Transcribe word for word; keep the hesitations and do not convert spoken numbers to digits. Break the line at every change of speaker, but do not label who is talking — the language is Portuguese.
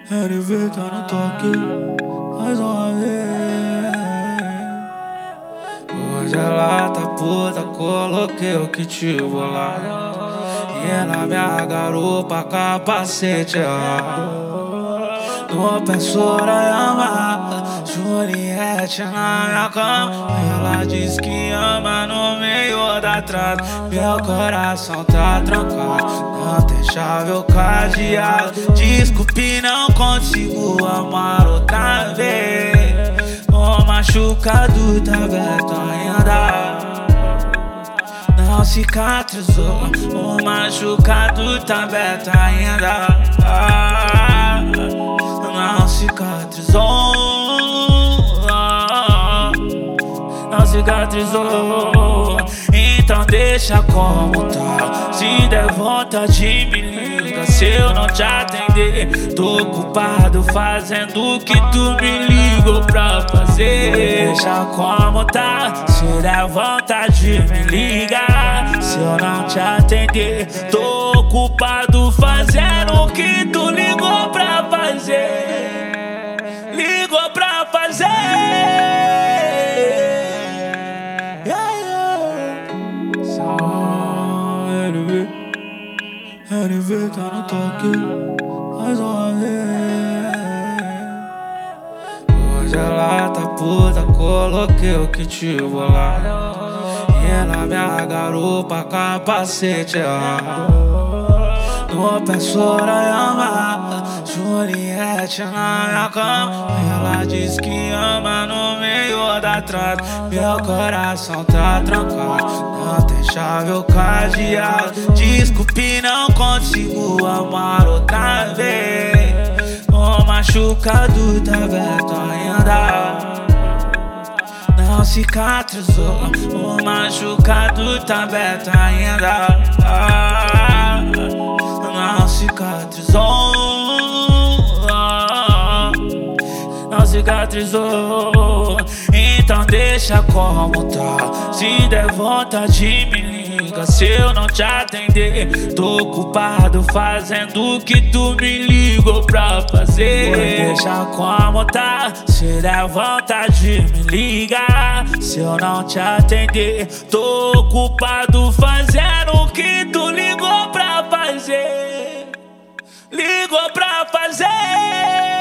L V tá no toque, mais uma vez. Hoje ela tá puta, coloquei o kit lá. E ela me agarrou pra capacete, ó. No pé Sorayama, Juliette na minha cama. Ela diz que ama no meio da trave. Meu coração tá trancado, não tem chave ou cadeado. Desculpe, não consigo amar outra vez. O machucado tá aberto ainda, não cicatrizou. O machucado tá aberto ainda, não cicatrizou, não cicatrizou. Então deixa como tá. Se der vontade me liga, se eu não te atender, tô ocupado fazendo o que tu me ligou pra fazer. Deixa como tá. Se der vontade me liga, se eu não te atender, tô ocupado fazendo o que tu ligou pra fazer. Ligou pra fazer. L V, L V tá no toque, mais uma vez. Hoje ela tá puta, coloquei o kit lá. E ela me agarrou pra capacete, ó. No pé Sorayama, Juliette na minha cama. Ela diz que ama no meio da trave. Meu coração tá trancado, não tem chave ou cadeado. Desculpe, não consigo amar outra vez. O machucado tá aberto ainda, não cicatrizou. O machucado tá aberto ainda, não cicatrizou, não cicatrizou. Então deixa como tá. Se der vontade me liga, se eu não te atender, tô ocupado fazendo o que tu me ligou pra fazer. Deixa como tá. Se der vontade me liga, se eu não te atender, tô ocupado fazendo o que tu ligou pra fazer. Ligou pra fazer.